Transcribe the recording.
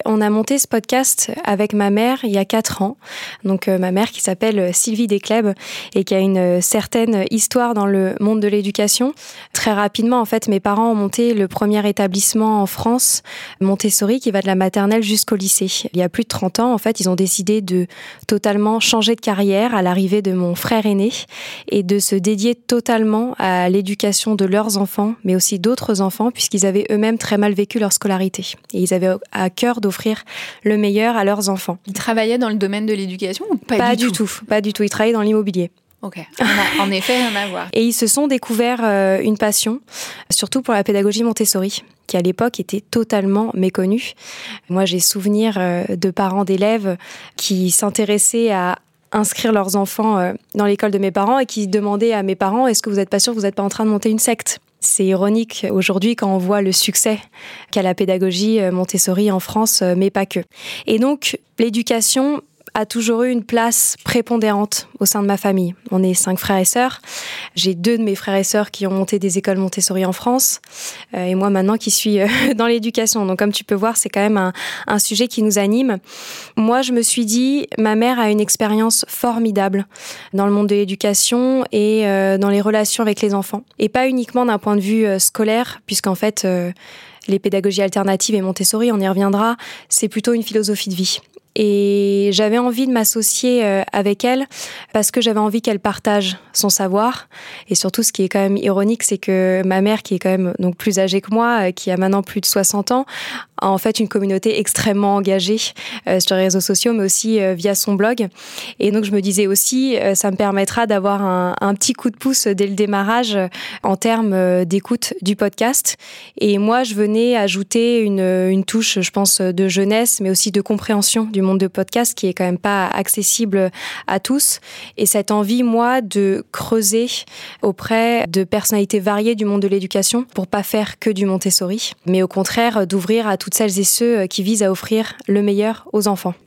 On a monté ce podcast avec ma mère il y a 4 ans. Donc ma mère qui s'appelle Sylvie Desclèbes et qui a une certaine histoire dans le monde de l'éducation. Très rapidement, en fait, mes parents ont monté le premier établissement en France, Montessori, qui va de la maternelle jusqu'au lycée. Il y a plus de 30 ans, en fait, ils ont décidé de totalement changer de carrière à l'arrivée de mon frère aîné et de se dédier totalement à l'éducation de leurs enfants, mais aussi d'autres enfants, puisqu'ils avaient eux-mêmes très mal vécu leur scolarité. Et ils avaient à cœur d'offrir le meilleur à leurs enfants. Ils travaillaient dans le domaine de l'éducation ou pas du tout? Pas du tout. Ils travaillaient dans l'immobilier. Ok, en effet, rien à voir. Et ils se sont découverts une passion, surtout pour la pédagogie Montessori, qui à l'époque était totalement méconnue. Moi, j'ai souvenir de parents d'élèves qui s'intéressaient à inscrire leurs enfants dans l'école de mes parents et qui demandaient à mes parents « Est-ce que vous n'êtes pas sûr que vous n'êtes pas en train de monter une secte ?» C'est ironique aujourd'hui quand on voit le succès qu'a la pédagogie Montessori en France, mais pas que. Et donc, l'éducation a toujours eu une place prépondérante au sein de ma famille. On est 5 frères et sœurs. J'ai 2 de mes frères et sœurs qui ont monté des écoles Montessori en France et moi maintenant qui suis dans l'éducation. Donc comme tu peux voir, c'est quand même un sujet qui nous anime. Moi, je me suis dit, ma mère a une expérience formidable dans le monde de l'éducation et dans les relations avec les enfants. Et pas uniquement d'un point de vue scolaire, puisqu'en fait, les pédagogies alternatives et Montessori, on y reviendra, c'est plutôt une philosophie de vie. Et j'avais envie de m'associer avec elle parce que j'avais envie qu'elle partage son savoir. Et surtout, ce qui est quand même ironique, c'est que ma mère, qui est quand même donc plus âgée que moi, qui a maintenant plus de 60 ans, a en fait une communauté extrêmement engagée sur les réseaux sociaux, mais aussi via son blog. Et donc, je me disais aussi, ça me permettra d'avoir un petit coup de pouce dès le démarrage en termes d'écoute du podcast. Et moi, je venais ajouter une touche, je pense, de jeunesse, mais aussi de compréhension du monde de podcast qui est quand même pas accessible à tous. Et cette envie, moi, de creuser auprès de personnalités variées du monde de l'éducation pour pas faire que du Montessori, mais au contraire d'ouvrir à toutes celles et ceux qui visent à offrir le meilleur aux enfants.